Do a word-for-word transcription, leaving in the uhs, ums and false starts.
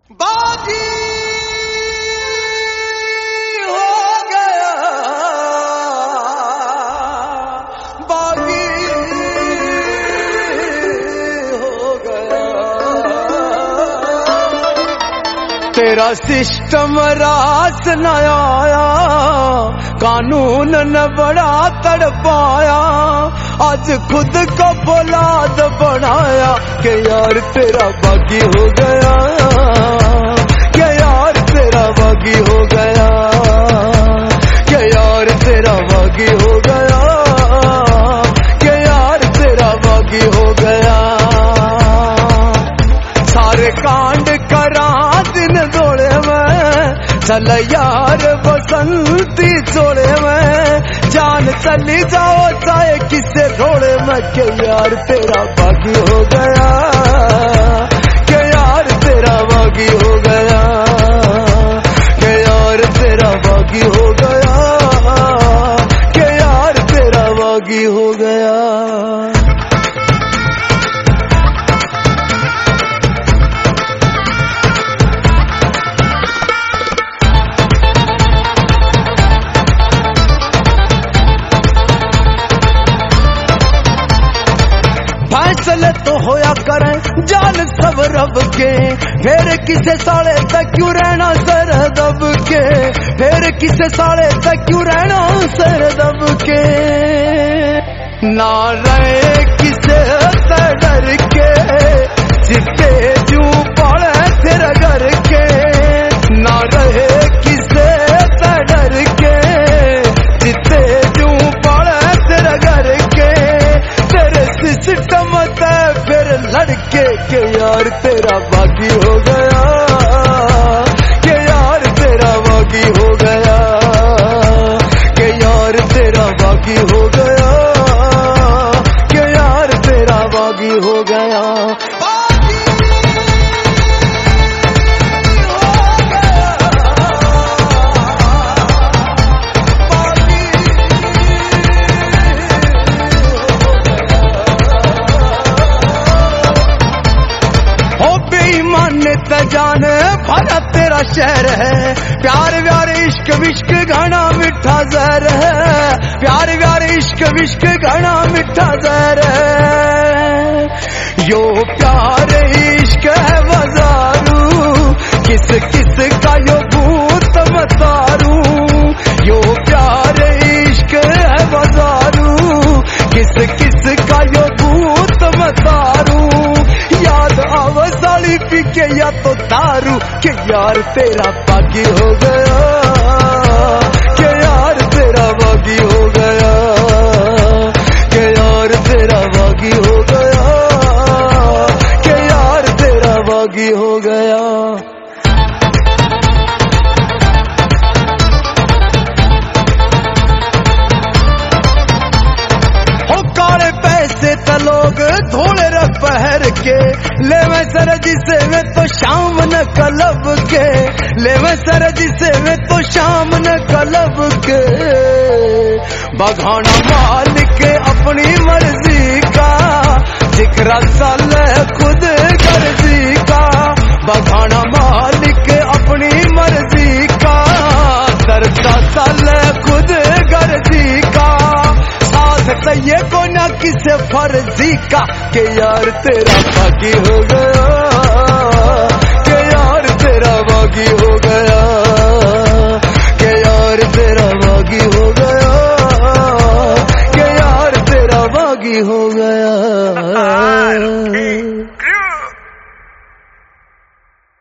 बागी हो गया, बागी हो गया। तेरा सिस्टम रास न आया, कानून न बड़ा तड़पाया, आज खुद को फौलाद बनाया कि यार तेरा बागी हो गया, कि यार तेरा बागी हो गया, कि यार तेरा बागी हो गया, कि यार तेरा बागी हो गया। सारे कांड करा दिन दौड़े में, चल यार बसंती चोड़े में, जान चली जाओ चाहे किसे थोड़े में, के यार तेरा बागी हो गया, के यार तेरा बागी हो गया, के यार तेरा बागी हो गया, के यार तेरा बागी हो गया। फैसले तो होया करें जान सब रब के, फिर किसे साले तक क्यों रहना सर दब के, फिर किसे साले तक क्यों रहना सर दब के। ना रहे किसे से डर के, जिते जू पड़े तेरा घर के, ना रहे किसे से डर के, जिते जू पड़े तेरा घर के। तेरे सिस्टम फिर लड़के के यार तेरा बागी हो गया, के यार तेरा बागी हो गया, के यार तेरा बागी हो गया, के यार तेरा बागी हो गया। जाने भरा तेरा शहर है, प्यार व्यार इश्क विश्क घना मिठा जहर है, प्यार व्यार इश्क विश्क घना मिठा जहर है। यो प्यार इश्क है बाजारू, किस किस का यो भूत मतारू, यो प्यार इश्क है बाजारू, किस किस का यो भूत मतारू। याद आवा साली पी के या तो दारू, के यार तेरा बागी हो गया, के यार तेरा बागी हो गया, के यार तेरा बागी हो गया, के यार तेरा बागी हो गया। लोग धोले रख पहर के, ले मैं सर जिसे में तो शाम न कलब के, ले मैं सर जिसे में तो शाम न कलब के। बघाना मालिक अपनी मर्जी का, जिक्र साल खुद गर्जी का, बघाना मालिक अपनी मर्जी का, दरसा साल खुद गर्जी का। ये को ना किसे फर्जी का, के यार तेरा बागी हो गया, के यार तेरा बागी हो गया, के यार तेरा बागी हो गया, के यार तेरा बागी हो